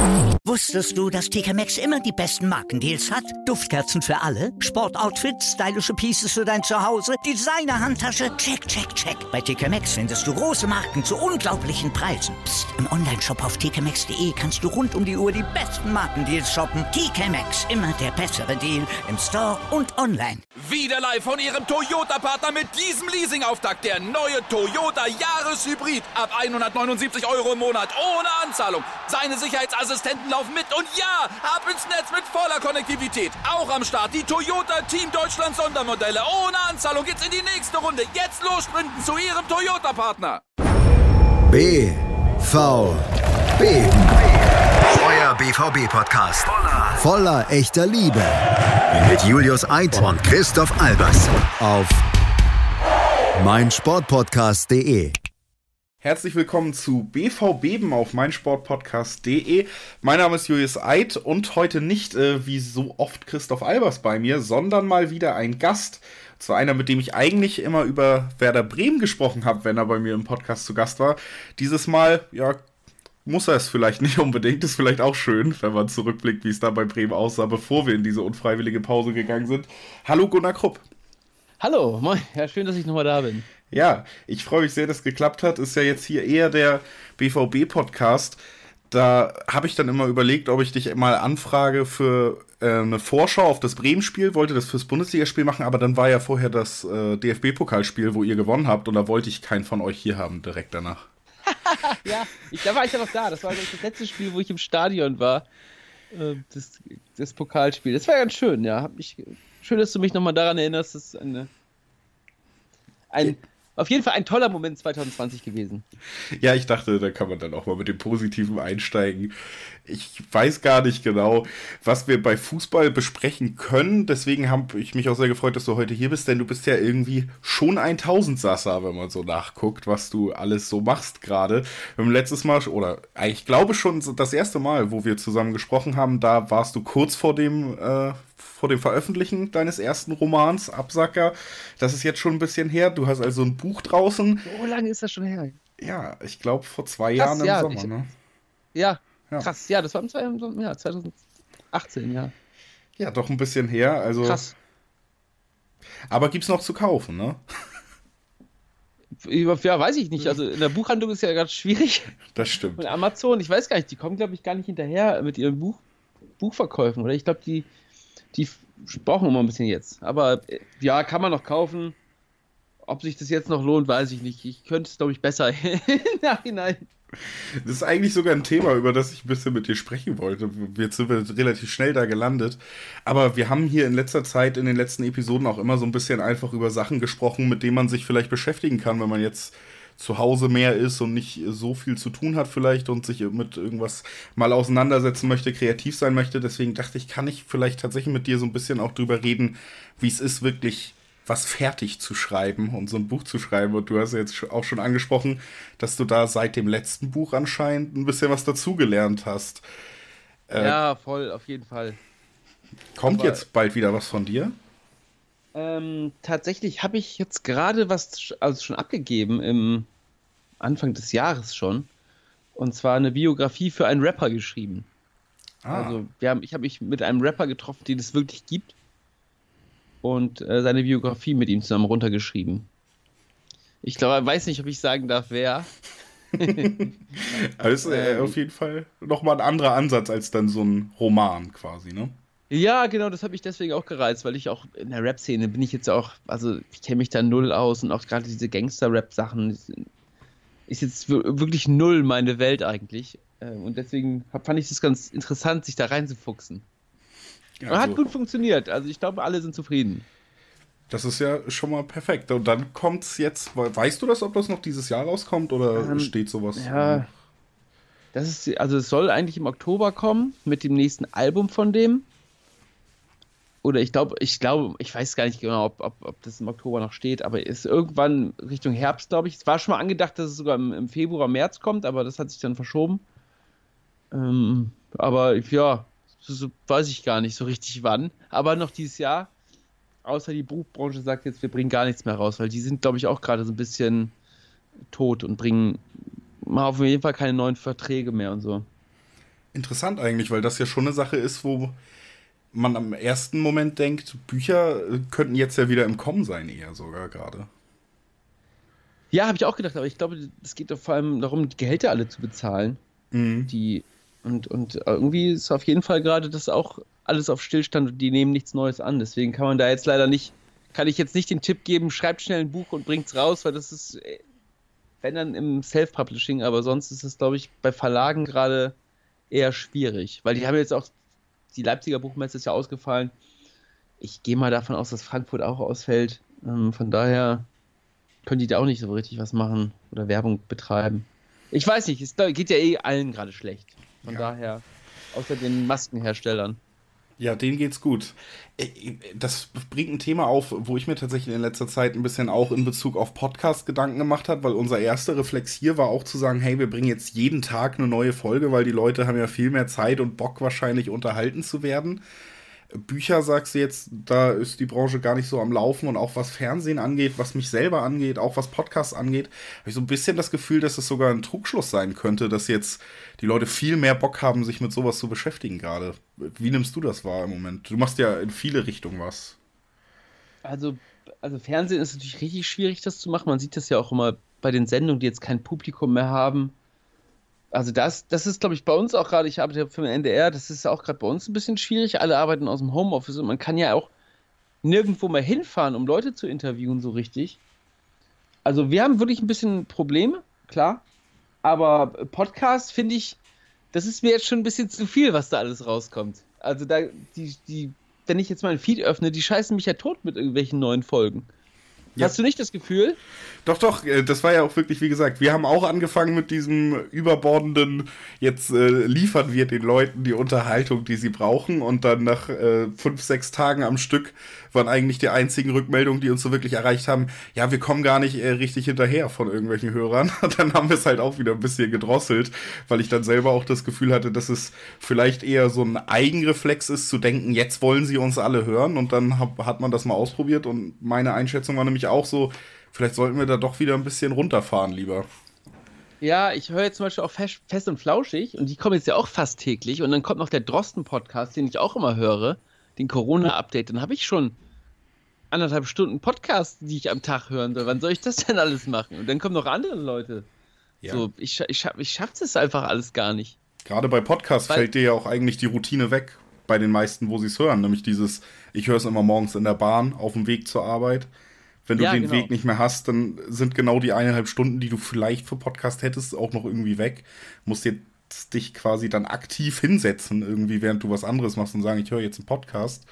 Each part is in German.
Wusstest du, dass TK Maxx immer die besten Markendeals hat? Duftkerzen für alle, Sportoutfits, stylische Pieces für dein Zuhause, Designer-Handtasche, check, check, check. Bei TK Maxx findest du große Marken zu unglaublichen Preisen. Psst. Im Onlineshop auf tkmaxx.de kannst du rund um die Uhr die besten Markendeals shoppen. TK Maxx, immer der bessere Deal im Store und online. Wieder live von Ihrem Toyota-Partner mit diesem Leasing-Auftakt. Der neue Toyota Jahreshybrid. Ab 179 € im Monat. Ohne Anzahlung. Seine Sicherheitsassistenten laufen mit. Und ja, ab ins Netz mit voller Konnektivität. Auch am Start die Toyota Team Deutschland Sondermodelle. Ohne Anzahlung geht's in die nächste Runde. Jetzt los sprinten zu Ihrem Toyota-Partner. BVB. Euer BVB-Podcast. Voller echter Liebe. Mit Julius Eid und Christoph Albers. Auf meinsportpodcast.de. Herzlich willkommen zu BVB auf meinsportpodcast.de. Mein Name ist Julius Eid und heute nicht wie so oft Christoph Albers bei mir, sondern mal wieder ein Gast. Und zwar einer, mit dem ich eigentlich immer über Werder Bremen gesprochen habe, wenn er bei mir im Podcast zu Gast war. Dieses Mal, ja, muss er es vielleicht nicht unbedingt. Ist vielleicht auch schön, wenn man zurückblickt, wie es da bei Bremen aussah, bevor wir in diese unfreiwillige Pause gegangen sind. Hallo Gunnar Krupp. Hallo, moin. Ja, schön, dass ich nochmal da bin. Ja, ich freue mich sehr, dass es geklappt hat. Ist ja jetzt hier eher der BVB-Podcast. Da habe ich dann immer überlegt, ob ich dich mal anfrage für eine Vorschau auf das Bremen-Spiel. Wollte das fürs Bundesligaspiel machen, aber dann war ja vorher das DFB-Pokalspiel, wo ihr gewonnen habt. Und da wollte ich keinen von euch hier haben, direkt danach. Ja, da war ich ja noch da. Das war das letzte Spiel, wo ich im Stadion war. Das Pokalspiel. Das war ganz schön, ja. Schön, dass du mich nochmal daran erinnerst. Das ist auf jeden Fall ein toller Moment 2020 gewesen. Ja, ich dachte, da kann man dann auch mal mit dem Positiven einsteigen. Ich weiß gar nicht genau, was wir bei Fußball besprechen können. Deswegen habe ich mich auch sehr gefreut, dass du heute hier bist, denn du bist ja irgendwie schon ein Tausendsasser, wenn man so nachguckt, was du alles so machst gerade. Wir haben letztes Mal, oder ich glaube schon das erste Mal, wo wir zusammen gesprochen haben, da warst du kurz vor dem Veröffentlichen deines ersten Romans, Absacker. Das ist jetzt schon ein bisschen her. Du hast also ein Buch draußen. So lange ist das schon her? Ja, ich glaube vor 2 Jahren im Sommer. Ne? Ja, krass. Ja, das war im 2018, ja. Ja, doch ein bisschen her. Also, krass. Aber gibt's noch zu kaufen, ne? Ja, weiß ich nicht. Also in der Buchhandlung ist ja ganz schwierig. Das stimmt. Und Amazon, ich weiß gar nicht, die kommen, glaube ich, gar nicht hinterher mit ihren Buchverkäufen, oder? Ich glaube, die brauchen immer ein bisschen jetzt. Aber ja, kann man noch kaufen. Ob sich das jetzt noch lohnt, weiß ich nicht. Ich könnte es, glaube ich, besser im Nachhinein. Das ist eigentlich sogar ein Thema, über das ich ein bisschen mit dir sprechen wollte. Jetzt sind wir relativ schnell da gelandet. Aber wir haben hier in letzter Zeit, in den letzten Episoden auch immer so ein bisschen einfach über Sachen gesprochen, mit denen man sich vielleicht beschäftigen kann, wenn man jetzt zu Hause mehr ist und nicht so viel zu tun hat vielleicht und sich mit irgendwas mal auseinandersetzen möchte, kreativ sein möchte. Deswegen dachte ich, kann ich vielleicht tatsächlich mit dir so ein bisschen auch drüber reden, wie es ist, wirklich was fertig zu schreiben und so ein Buch zu schreiben. Und du hast ja jetzt auch schon angesprochen, dass du da seit dem letzten Buch anscheinend ein bisschen was dazugelernt hast. Ja, voll, auf jeden Fall. Kommt jetzt bald wieder was von dir? Tatsächlich habe ich jetzt gerade was schon abgegeben im Anfang des Jahres schon. Und zwar eine Biografie für einen Rapper geschrieben. Also ich habe mich mit einem Rapper getroffen, den es wirklich gibt. Und seine Biografie mit ihm zusammen runtergeschrieben. Ich glaube, weiß nicht, ob ich sagen darf, wer. Aber das ist auf jeden Fall nochmal ein anderer Ansatz als dann so ein Roman quasi, ne? Ja, genau, das hat mich deswegen auch gereizt, weil ich auch in der Rap-Szene bin ich jetzt auch, also ich kenne mich da null aus und auch gerade diese Gangster-Rap-Sachen ist jetzt wirklich null meine Welt eigentlich. Und deswegen fand ich das ganz interessant, sich da reinzufuchsen. Und hat gut funktioniert, also ich glaube, alle sind zufrieden. Das ist ja schon mal perfekt. Und dann kommt's jetzt, weißt du das, ob das noch dieses Jahr rauskommt oder steht sowas? Ja, es soll eigentlich im Oktober kommen mit dem nächsten Album von dem. Oder ich glaube, ich weiß gar nicht genau, ob das im Oktober noch steht, aber ist irgendwann Richtung Herbst, glaube ich. Es war schon mal angedacht, dass es sogar im Februar, März kommt, aber das hat sich dann verschoben. Aber ja, so weiß ich gar nicht so richtig wann. Aber noch dieses Jahr, außer die Buchbranche sagt jetzt, wir bringen gar nichts mehr raus, weil die sind, glaube ich, auch gerade so ein bisschen tot und bringen auf jeden Fall keine neuen Verträge mehr und so. Interessant eigentlich, weil das ja schon eine Sache ist, wo man am ersten Moment denkt, Bücher könnten jetzt ja wieder im Kommen sein, eher sogar gerade. Ja, habe ich auch gedacht, aber ich glaube, es geht doch vor allem darum, die Gehälter alle zu bezahlen. Die und irgendwie ist auf jeden Fall gerade das auch alles auf Stillstand und die nehmen nichts Neues an. Deswegen kann ich jetzt nicht den Tipp geben, schreibt schnell ein Buch und bringt's raus, weil das ist, wenn dann im Self-Publishing, aber sonst ist es, glaube ich, bei Verlagen gerade eher schwierig, weil die haben jetzt auch, die Leipziger Buchmesse ist ja ausgefallen. Ich gehe mal davon aus, dass Frankfurt auch ausfällt. Von daher können die da auch nicht so richtig was machen oder Werbung betreiben. Ich weiß nicht, es geht ja allen gerade schlecht. Von daher, außer den Maskenherstellern. Ja, denen geht's gut. Das bringt ein Thema auf, wo ich mir tatsächlich in letzter Zeit ein bisschen auch in Bezug auf Podcast Gedanken gemacht habe, weil unser erster Reflex hier war auch zu sagen, hey, wir bringen jetzt jeden Tag eine neue Folge, weil die Leute haben ja viel mehr Zeit und Bock wahrscheinlich unterhalten zu werden. Bücher, sagst du jetzt, da ist die Branche gar nicht so am Laufen und auch was Fernsehen angeht, was mich selber angeht, auch was Podcasts angeht, habe ich so ein bisschen das Gefühl, dass es sogar ein Trugschluss sein könnte, dass jetzt die Leute viel mehr Bock haben, sich mit sowas zu beschäftigen gerade. Wie nimmst du das wahr im Moment? Du machst ja in viele Richtungen was. Also Fernsehen ist natürlich richtig schwierig, das zu machen. Man sieht das ja auch immer bei den Sendungen, die jetzt kein Publikum mehr haben. Also das ist, glaube ich, bei uns auch gerade, ich arbeite für den NDR, das ist auch gerade bei uns ein bisschen schwierig. Alle arbeiten aus dem Homeoffice und man kann ja auch nirgendwo mehr hinfahren, um Leute zu interviewen, so richtig. Also wir haben wirklich ein bisschen Probleme, klar. Aber Podcast, finde ich, das ist mir jetzt schon ein bisschen zu viel, was da alles rauskommt. Also da, wenn ich jetzt mal ein Feed öffne, die scheißen mich ja tot mit irgendwelchen neuen Folgen. Ja. Hast du nicht das Gefühl? Doch, das war ja auch wirklich, wie gesagt, wir haben auch angefangen mit diesem überbordenden, jetzt liefern wir den Leuten die Unterhaltung, die sie brauchen, und dann nach 5-6 Tagen am Stück waren eigentlich die einzigen Rückmeldungen, die uns so wirklich erreicht haben, ja, wir kommen gar nicht richtig hinterher von irgendwelchen Hörern. Und dann haben wir es halt auch wieder ein bisschen gedrosselt, weil ich dann selber auch das Gefühl hatte, dass es vielleicht eher so ein Eigenreflex ist, zu denken, jetzt wollen sie uns alle hören, und dann hat man das mal ausprobiert und meine Einschätzung war nämlich auch so, vielleicht sollten wir da doch wieder ein bisschen runterfahren lieber. Ja, ich höre jetzt zum Beispiel auch Fest und Flauschig und die kommen jetzt ja auch fast täglich und dann kommt noch der Drosten-Podcast, den ich auch immer höre, den Corona-Update, dann habe ich schon 1,5 Stunden Podcast, die ich am Tag hören soll. Wann soll ich das denn alles machen? Und dann kommen noch andere Leute. Ja. So, ich schaff das einfach alles gar nicht. Gerade bei Podcasts fällt dir ja auch eigentlich die Routine weg, bei den meisten, wo sie es hören, nämlich dieses, ich höre es immer morgens in der Bahn, auf dem Weg zur Arbeit. Wenn du den Weg nicht mehr hast, dann sind genau die 1,5 Stunden, die du vielleicht für Podcast hättest, auch noch irgendwie weg. Musst jetzt dich quasi dann aktiv hinsetzen, irgendwie, während du was anderes machst und sagen, ich höre jetzt einen Podcast.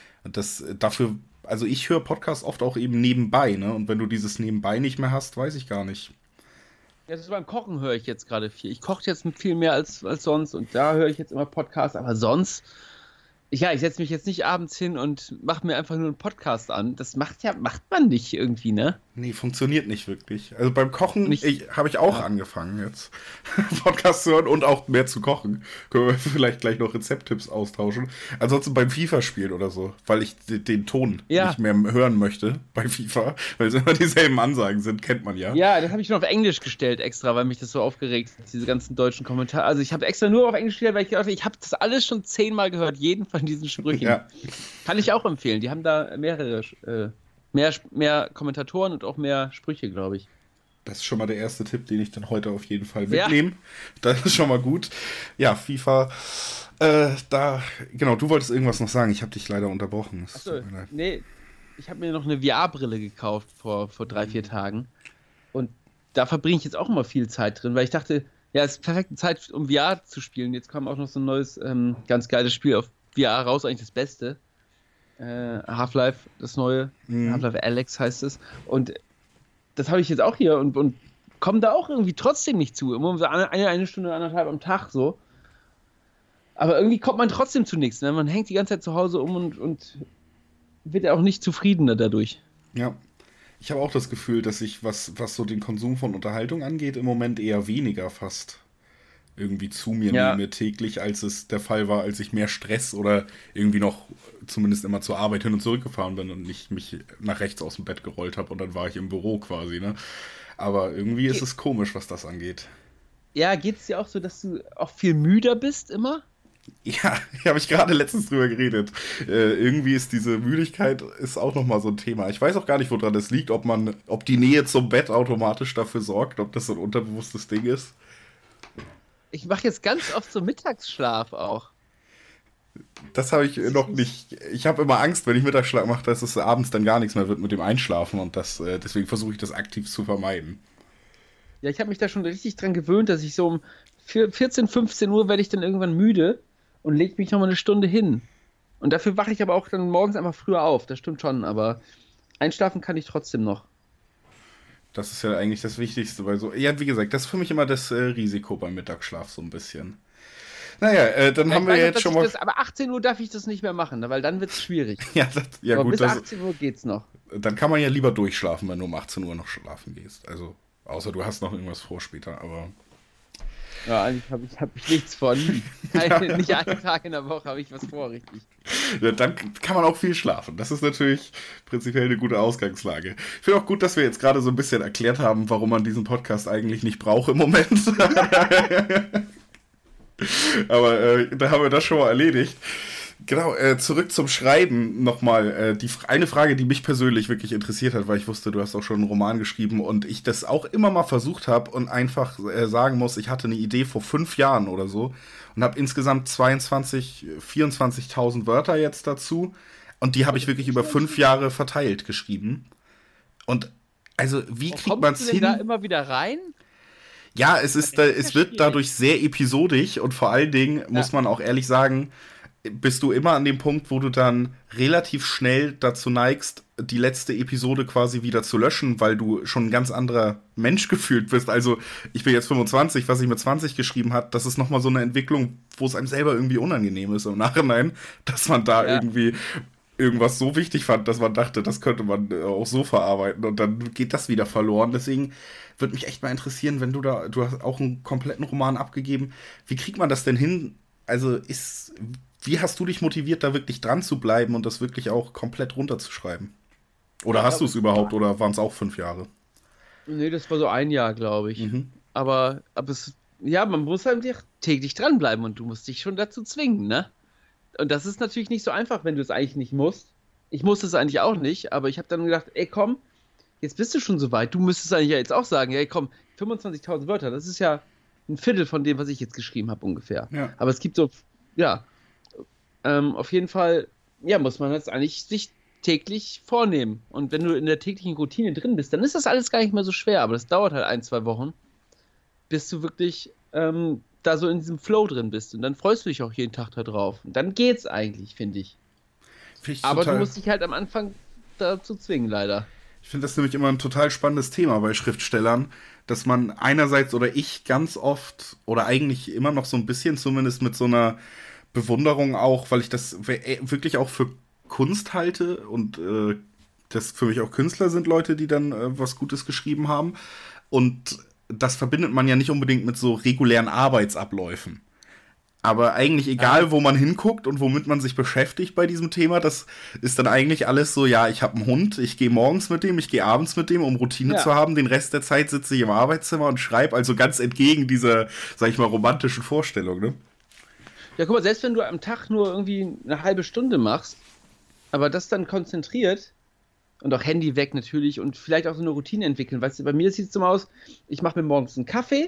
Also ich höre Podcasts oft auch eben nebenbei, ne? Und wenn du dieses Nebenbei nicht mehr hast, weiß ich gar nicht. Ja, das ist beim Kochen höre ich jetzt gerade viel. Ich koche jetzt viel mehr als sonst und da höre ich jetzt immer Podcasts, aber sonst... ich setze mich jetzt nicht abends hin und mache mir einfach nur einen Podcast an. Das macht man nicht irgendwie, ne? Nee, funktioniert nicht wirklich. Also beim Kochen habe ich auch angefangen jetzt, Podcast zu hören und auch mehr zu kochen. Können wir vielleicht gleich noch Rezepttipps austauschen. Ansonsten beim FIFA-Spielen oder so, weil ich den Ton nicht mehr hören möchte bei FIFA, weil es immer dieselben Ansagen sind, kennt man ja. Ja, das habe ich schon auf Englisch gestellt extra, weil mich das so aufgeregt hat, diese ganzen deutschen Kommentare. Also ich habe extra nur auf Englisch gestellt, weil ich gedacht habe, ich habe das alles schon 10-mal gehört, jeden von diesen Sprüchen. Ja. Kann ich auch empfehlen. Die haben da mehr Kommentatoren und auch mehr Sprüche, glaube ich. Das ist schon mal der erste Tipp, den ich dann heute auf jeden Fall mitnehme. Ja. Das ist schon mal gut. Ja, FIFA. Genau, du wolltest irgendwas noch sagen. Ich habe dich leider unterbrochen. Achso, nee, ich habe mir noch eine VR-Brille gekauft vor 3-4 Tagen. Und da verbringe ich jetzt auch immer viel Zeit drin, weil ich dachte, ja, es ist perfekte Zeit, um VR zu spielen. Jetzt kam auch noch so ein neues, ganz geiles Spiel auf VR raus, eigentlich das Beste. Half-Life, das neue. Half-Life Alyx heißt es. Und das habe ich jetzt auch hier und komme da auch irgendwie trotzdem nicht zu. Immer so eine Stunde, 1,5 am Tag so. Aber irgendwie kommt man trotzdem zu nichts. Ne? Man hängt die ganze Zeit zu Hause um und wird ja auch nicht zufriedener dadurch. Ja. Ich habe auch das Gefühl, dass ich, was so den Konsum von Unterhaltung angeht, im Moment eher weniger fast irgendwie zu mir nehme täglich, als es der Fall war, als ich mehr Stress oder irgendwie noch zumindest immer zur Arbeit hin und zurück gefahren bin und nicht mich nach rechts aus dem Bett gerollt habe und dann war ich im Büro quasi, ne? Aber irgendwie ist es komisch, was das angeht. Ja, geht's dir auch so, dass du auch viel müder bist immer? Ja, habe ich gerade letztens drüber geredet. Irgendwie ist diese Müdigkeit ist auch nochmal so ein Thema. Ich weiß auch gar nicht, woran das liegt, ob die Nähe zum Bett automatisch dafür sorgt, ob das so ein unterbewusstes Ding ist. Ich mache jetzt ganz oft so Mittagsschlaf auch. Das habe ich noch nicht. Ich habe immer Angst, wenn ich Mittagsschlaf mache, dass es abends dann gar nichts mehr wird mit dem Einschlafen und deswegen versuche ich das aktiv zu vermeiden. Ja, ich habe mich da schon richtig dran gewöhnt, dass ich so um 14, 15 Uhr werde ich dann irgendwann müde und lege mich nochmal eine Stunde hin. Und dafür wache ich aber auch dann morgens einfach früher auf. Das stimmt schon, aber einschlafen kann ich trotzdem noch. Das ist ja eigentlich das Wichtigste, weil so, ja, wie gesagt, das ist für mich immer das Risiko beim Mittagsschlaf so ein bisschen. Naja, dann haben wir jetzt schon mal. Aber 18 Uhr darf ich das nicht mehr machen, weil dann wird es schwierig. Ja, aber gut. Bis 18 Uhr geht's noch. Dann kann man ja lieber durchschlafen, wenn du um 18 Uhr noch schlafen gehst. Also, außer du hast noch irgendwas vor später, aber. Ja, eigentlich hab ich nichts vor. Nicht einen Tag in der Woche habe ich was vor, richtig. Ja, dann kann man auch viel schlafen. Das ist natürlich prinzipiell eine gute Ausgangslage. Ich finde auch gut, dass wir jetzt gerade so ein bisschen erklärt haben, warum man diesen Podcast eigentlich nicht braucht im Moment. Aber da haben wir das schon mal erledigt. Genau, zurück zum Schreiben nochmal. Eine Frage, die mich persönlich wirklich interessiert hat, weil ich wusste, du hast auch schon einen Roman geschrieben und ich das auch immer mal versucht habe und einfach sagen muss, ich hatte eine Idee vor 5 Jahren oder so und habe insgesamt 24.000 Wörter jetzt dazu und die habe ich wirklich über 5 Jahre verteilt geschrieben. Und also, wie kriegt man es hin? Da immer wieder rein? Ja, es wird dadurch sehr episodisch und vor allen Dingen, muss man auch ehrlich sagen, bist du immer an dem Punkt, wo du dann relativ schnell dazu neigst, die letzte Episode quasi wieder zu löschen, weil du schon ein ganz anderer Mensch gefühlt bist. Also ich bin jetzt 25, was ich mit 20 geschrieben habe, das ist nochmal so eine Entwicklung, wo es einem selber irgendwie unangenehm ist im Nachhinein, dass man da irgendwie irgendwas so wichtig fand, dass man dachte, das könnte man auch so verarbeiten und dann geht das wieder verloren. Deswegen würde mich echt mal interessieren, wenn du hast auch einen kompletten Roman abgegeben, wie kriegt man das denn hin? Also wie hast du dich motiviert, da wirklich dran zu bleiben und das wirklich auch komplett runterzuschreiben? Oder hast du es überhaupt oder waren es auch 5 Jahre? Nee, das war so 1 Jahr, glaube ich. Aber man muss halt täglich dranbleiben und du musst dich schon dazu zwingen, ne? Und das ist natürlich nicht so einfach, wenn du es eigentlich nicht musst. Ich musste es eigentlich auch nicht, aber ich habe dann gedacht, ey komm, jetzt bist du schon so weit. Du müsstest eigentlich ja jetzt auch sagen, ey komm, 25.000 Wörter, das ist ja ein Viertel von dem, was ich jetzt geschrieben habe ungefähr. Ja. Aber es gibt so, auf jeden Fall, muss man das eigentlich sich täglich vornehmen. Und wenn du in der täglichen Routine drin bist, dann ist das alles gar nicht mehr so schwer. Aber das dauert halt 1, 2 Wochen, bis du wirklich da so in diesem Flow drin bist. Und dann freust du dich auch jeden Tag da drauf. Und dann geht's eigentlich, finde ich. Aber du musst dich halt am Anfang dazu zwingen, leider. Ich finde das nämlich immer ein total spannendes Thema bei Schriftstellern, dass man einerseits oder ich ganz oft oder eigentlich immer noch so ein bisschen zumindest mit so einer Bewunderung auch, weil ich das wirklich auch für Kunst halte und das für mich auch Künstler sind Leute, die dann was Gutes geschrieben haben. Und das verbindet man ja nicht unbedingt mit so regulären Arbeitsabläufen. Aber eigentlich egal, wo man hinguckt und womit man sich beschäftigt bei diesem Thema, das ist dann eigentlich alles so, ja, ich habe einen Hund, ich gehe morgens mit dem, ich gehe abends mit dem, um Routine zu haben. Den Rest der Zeit sitze ich im Arbeitszimmer und schreibe, also ganz entgegen dieser, sag ich mal, romantischen Vorstellung, ne? Ja, guck mal, selbst wenn du am Tag nur irgendwie eine halbe Stunde machst, aber das dann konzentriert und auch Handy weg natürlich und vielleicht auch so eine Routine entwickeln. Weißt du, bei mir sieht es so aus, ich mache mir morgens einen Kaffee,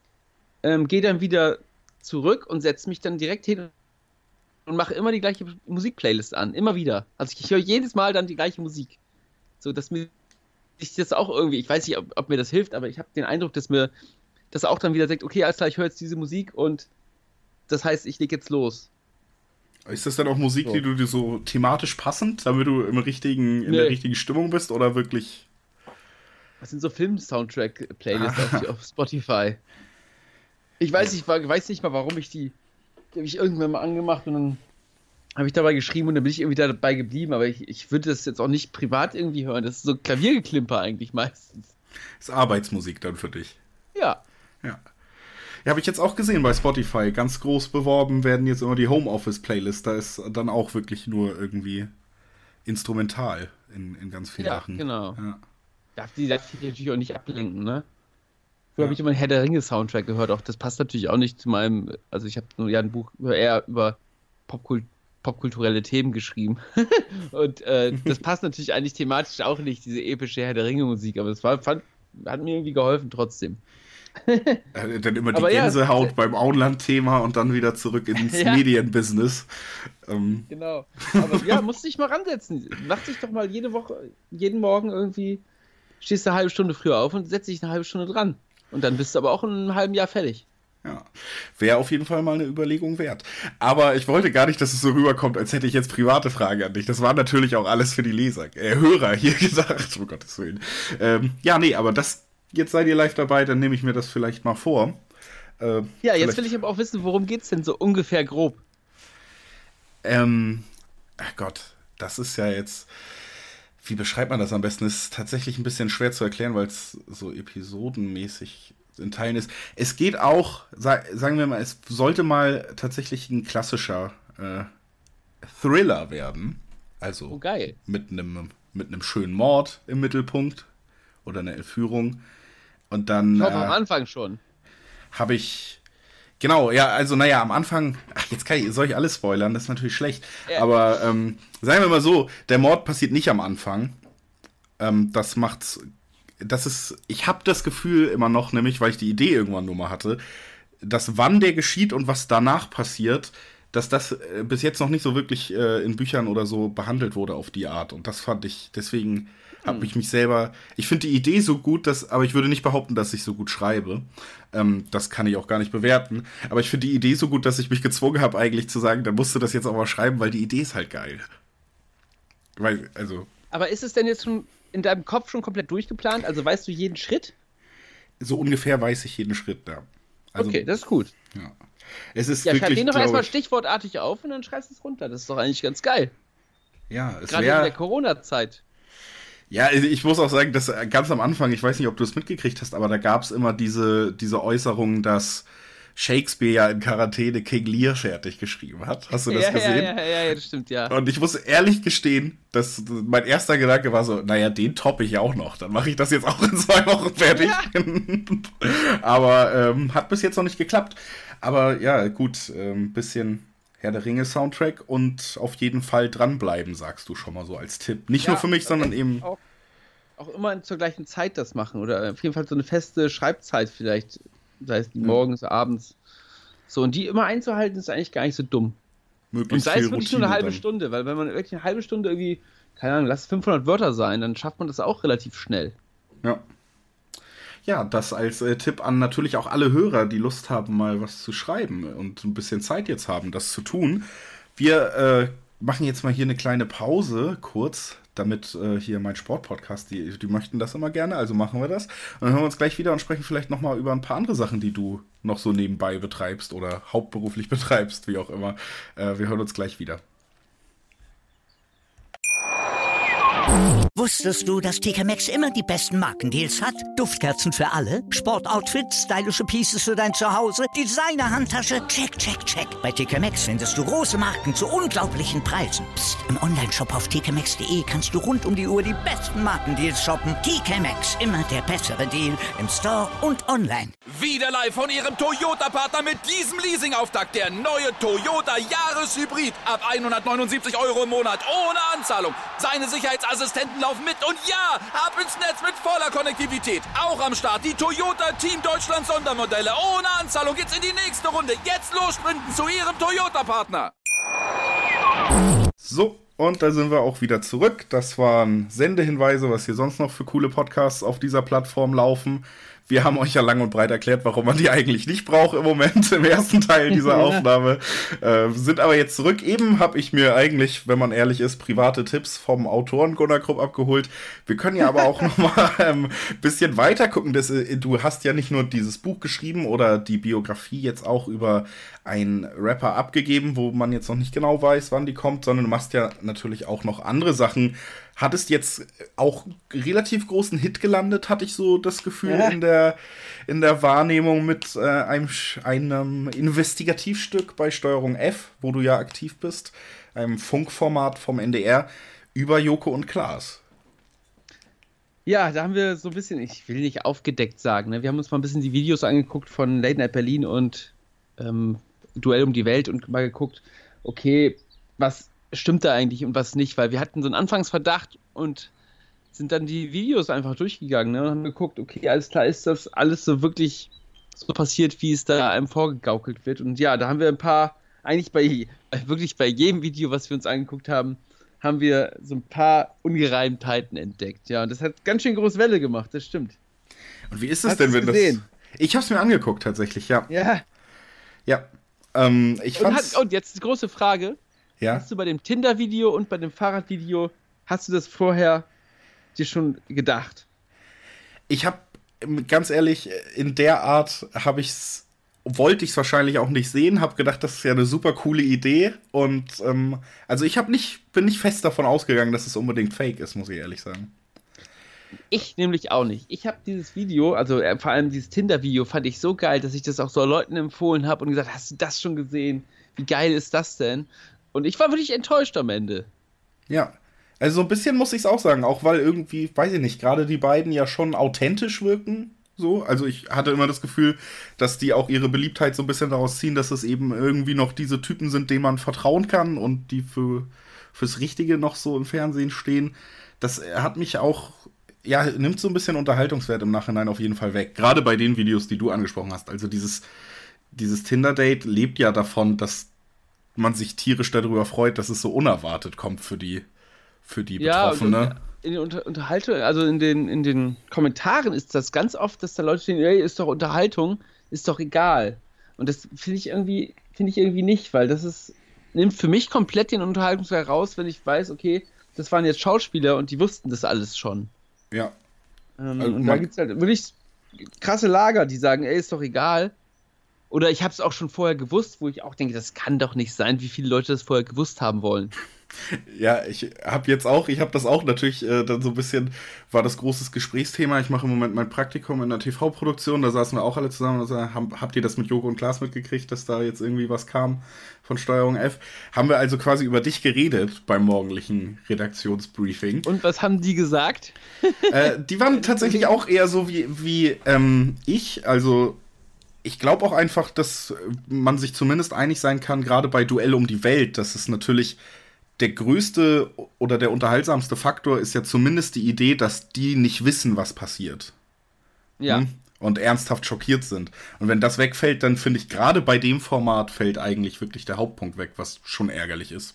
gehe dann wieder zurück und setze mich dann direkt hin und mache immer die gleiche Musikplaylist an, immer wieder. Also ich höre jedes Mal dann die gleiche Musik. So, dass mir ich das auch irgendwie, ich weiß nicht, ob mir das hilft, aber ich habe den Eindruck, dass mir das auch dann wieder sagt, okay, alles klar, ich höre jetzt diese Musik und das heißt, ich leg jetzt los. Ist das dann auch Musik, die du dir so thematisch passend, damit du in der richtigen Stimmung bist oder wirklich? Das sind so Film-Soundtrack-Playlists auf Spotify. Ich weiß nicht mal, warum die habe ich irgendwann mal angemacht und dann habe ich dabei geschrieben und dann bin ich irgendwie dabei geblieben, aber ich würde das jetzt auch nicht privat irgendwie hören. Das ist so Klaviergeklimper eigentlich meistens. Das ist Arbeitsmusik dann für dich. Ja. Ja, habe ich jetzt auch gesehen bei Spotify. Ganz groß beworben werden jetzt immer die Homeoffice-Playlist. Da ist dann auch wirklich nur irgendwie instrumental in ganz vielen Sachen. Genau. Ja. Darf die natürlich auch nicht ablenken, ne? Früher habe ich immer einen Herr der Ringe-Soundtrack gehört. Auch das passt natürlich auch nicht zu meinem. Also, ich habe nur ein Buch eher über popkulturelle Themen geschrieben. Und das passt natürlich eigentlich thematisch auch nicht, diese epische Herr der Ringe-Musik. Aber es hat mir irgendwie geholfen trotzdem. Dann immer die Gänsehaut beim Auenland-Thema und dann wieder zurück ins Medienbusiness. Genau. Aber ja, musst dich mal ransetzen. Mach dich doch mal jeden Morgen irgendwie, stehst du eine halbe Stunde früher auf und setz dich eine halbe Stunde dran. Und dann bist du aber auch in einem halben Jahr fertig. Ja, wäre auf jeden Fall mal eine Überlegung wert. Aber ich wollte gar nicht, dass es so rüberkommt, als hätte ich jetzt private Fragen an dich. Das war natürlich auch alles für die Hörer hier gedacht, um Gottes Willen. Aber jetzt seid ihr live dabei, dann nehme ich mir das vielleicht mal vor. Jetzt will ich aber auch wissen, worum geht's denn so ungefähr grob? Das ist ja jetzt, wie beschreibt man das am besten? Das ist tatsächlich ein bisschen schwer zu erklären, weil es so episodenmäßig in Teilen ist. Es geht auch, sagen wir mal, es sollte mal tatsächlich ein klassischer Thriller werden. Also geil. Mit einem schönen Mord im Mittelpunkt oder einer Entführung. Und dann ich hoffe, am Anfang schon. Habe ich genau, am Anfang, soll ich alles spoilern, das ist natürlich schlecht, aber sagen wir mal so, der Mord passiert nicht am Anfang, ich habe das Gefühl immer noch, nämlich, weil ich die Idee irgendwann nur mal hatte, dass wann der geschieht und was danach passiert, dass das bis jetzt noch nicht so wirklich in Büchern oder so behandelt wurde auf die Art, und das fand ich, deswegen habe ich mich selber, ich finde die Idee so gut, aber ich würde nicht behaupten, dass ich so gut schreibe. Das kann ich auch gar nicht bewerten. Aber ich finde die Idee so gut, dass ich mich gezwungen habe, eigentlich zu sagen, dann musst du das jetzt auch mal schreiben, weil die Idee ist halt geil. Aber ist es denn jetzt schon in deinem Kopf schon komplett durchgeplant? Also weißt du jeden Schritt? So ungefähr weiß ich jeden Schritt, ja. Also, okay, das ist gut. Ja. Es ist schreib den doch erstmal stichwortartig auf und dann schreibst du es runter. Das ist doch eigentlich ganz geil. Ja, gerade in der Corona-Zeit. Ja, ich muss auch sagen, dass ganz am Anfang, ich weiß nicht, ob du es mitgekriegt hast, aber da gab es immer diese Äußerung, dass Shakespeare ja in Quarantäne King Lear fertig geschrieben hat. Hast du das gesehen? Ja, das stimmt, ja. Und ich muss ehrlich gestehen, dass mein erster Gedanke war so, den toppe ich auch noch. Dann mache ich das jetzt auch in 2 Wochen fertig. Ja. Aber hat bis jetzt noch nicht geklappt. Aber ja, gut, ein bisschen Herr der Ringe Soundtrack und auf jeden Fall dranbleiben, sagst du schon mal so als Tipp. Nicht nur für mich, sondern eben auch immer zur gleichen Zeit das machen oder auf jeden Fall so eine feste Schreibzeit vielleicht, sei es morgens, abends. So, und die immer einzuhalten, ist eigentlich gar nicht so dumm. Möglichst und sei es viel wirklich Routine nur eine halbe dann. Stunde, weil wenn man wirklich eine halbe Stunde irgendwie, keine Ahnung, lass es 500 Wörter sein, dann schafft man das auch relativ schnell. Ja. Ja, das als Tipp an natürlich auch alle Hörer, die Lust haben, mal was zu schreiben und ein bisschen Zeit jetzt haben, das zu tun. Wir machen jetzt mal hier eine kleine Pause, kurz, damit hier mein Sportpodcast, die möchten das immer gerne, also machen wir das. Und dann hören wir uns gleich wieder und sprechen vielleicht nochmal über ein paar andere Sachen, die du noch so nebenbei betreibst oder hauptberuflich betreibst, wie auch immer. Wir hören uns gleich wieder. Wusstest du, dass TK Maxx immer die besten Markendeals hat? Duftkerzen für alle, Sportoutfits, stylische Pieces für dein Zuhause, Designer-Handtasche, check, check, check. Bei TK Maxx findest du große Marken zu unglaublichen Preisen. Psst. Im Onlineshop auf tkmaxx.de kannst du rund um die Uhr die besten Markendeals shoppen. TK Maxx, immer der bessere Deal im Store und online. Wieder live von ihrem Toyota-Partner mit diesem Leasing-Auftakt. Der neue Toyota Jahreshybrid. Ab 179 € im Monat. Ohne Anzahlung. Seine Sicherheitsassistenten laufen mit. Und ja, ab ins Netz mit voller Konnektivität. Auch am Start die Toyota Team Deutschland Sondermodelle. Ohne Anzahlung geht's in die nächste Runde. Jetzt los sprinten zu ihrem Toyota-Partner. So, und da sind wir auch wieder zurück. Das waren Sendehinweise, was hier sonst noch für coole Podcasts auf dieser Plattform laufen. Wir haben euch ja lang und breit erklärt, warum man die eigentlich nicht braucht im Moment, im ersten Teil dieser Aufnahme. Sind aber jetzt zurück. Eben habe ich mir eigentlich, wenn man ehrlich ist, private Tipps vom Autoren Gunnar Krupp abgeholt. Wir können ja aber auch noch mal ein bisschen weiter gucken. Du hast ja nicht nur dieses Buch geschrieben oder die Biografie jetzt auch über einen Rapper abgegeben, wo man jetzt noch nicht genau weiß, wann die kommt, sondern du machst ja natürlich auch noch andere Sachen. Hattest jetzt auch relativ großen Hit gelandet, hatte ich so das Gefühl, in der Wahrnehmung mit einem Investigativstück bei Steuerung F, wo du ja aktiv bist, einem Funkformat vom NDR, über Joko und Klaas. Ja, da haben wir so ein bisschen, ich will nicht aufgedeckt sagen, ne? Wir haben uns mal ein bisschen die Videos angeguckt von Late Night Berlin und Duell um die Welt und mal geguckt, okay, was stimmt da eigentlich und was nicht, weil wir hatten so einen Anfangsverdacht und sind dann die Videos einfach durchgegangen, ne? Und haben geguckt, okay, alles klar, ist das alles so wirklich so passiert, wie es da einem vorgegaukelt wird. Und ja, da haben wir ein paar, eigentlich wirklich bei jedem Video, was wir uns angeguckt haben, haben wir so ein paar Ungereimtheiten entdeckt. Ja, und das hat ganz schön groß Welle gemacht, das stimmt. Und wie ist es denn, wenn gesehen? das... Ich hab's mir angeguckt, tatsächlich, ja. Ja. Ja. Ich fand's... Und jetzt die große Frage. Ja? Hast du bei dem Tinder-Video und bei dem Fahrrad-Video, hast du das vorher dir schon gedacht? Ich habe, ganz ehrlich, in der Art wollte ich es wahrscheinlich auch nicht sehen, habe gedacht, das ist ja eine super coole Idee und also bin nicht fest davon ausgegangen, dass es unbedingt fake ist, muss ich ehrlich sagen. Ich nämlich auch nicht. Ich habe dieses Video, also vor allem dieses Tinder-Video fand ich so geil, dass ich das auch so Leuten empfohlen habe und gesagt, hast du das schon gesehen? Wie geil ist das denn? Und ich war wirklich enttäuscht am Ende. Ja, also so ein bisschen muss ich es auch sagen, auch weil irgendwie, weiß ich nicht, gerade die beiden ja schon authentisch wirken. So, also ich hatte immer das Gefühl, dass die auch ihre Beliebtheit so ein bisschen daraus ziehen, dass es eben irgendwie noch diese Typen sind, denen man vertrauen kann und die fürs Richtige noch so im Fernsehen stehen. Das hat mich auch, ja, nimmt so ein bisschen Unterhaltungswert im Nachhinein auf jeden Fall weg. Gerade bei den Videos, die du angesprochen hast. Also dieses Tinder-Date lebt ja davon, dass man sich tierisch darüber freut, dass es so unerwartet kommt für die Betroffene. Ja, in den Unterhaltung, also in den Kommentaren ist das ganz oft, dass da Leute stehen, ey, ist doch Unterhaltung, ist doch egal. Und das finde ich irgendwie nicht, weil nimmt für mich komplett den Unterhaltungswert raus, wenn ich weiß, okay, das waren jetzt Schauspieler und die wussten das alles schon. Ja. Und da gibt es halt wirklich krasse Lager, die sagen, ey, ist doch egal. Oder ich habe es auch schon vorher gewusst, wo ich auch denke, das kann doch nicht sein, wie viele Leute das vorher gewusst haben wollen. Ja, ich habe das auch natürlich dann so ein bisschen, war das großes Gesprächsthema. Ich mache im Moment mein Praktikum in der TV-Produktion, da saßen wir auch alle zusammen und sagen, habt ihr das mit Joko und Klaas mitgekriegt, dass da jetzt irgendwie was kam von Steuerung F? Haben wir also quasi über dich geredet beim morgendlichen Redaktionsbriefing. Und was haben die gesagt? Die waren tatsächlich auch eher so wie ich, also ich glaube auch einfach, dass man sich zumindest einig sein kann, gerade bei Duell um die Welt, dass es natürlich der größte oder der unterhaltsamste Faktor ist ja zumindest die Idee, dass die nicht wissen, was passiert. Ja. Und ernsthaft schockiert sind. Und wenn das wegfällt, dann finde ich, gerade bei dem Format fällt eigentlich wirklich der Hauptpunkt weg, was schon ärgerlich ist.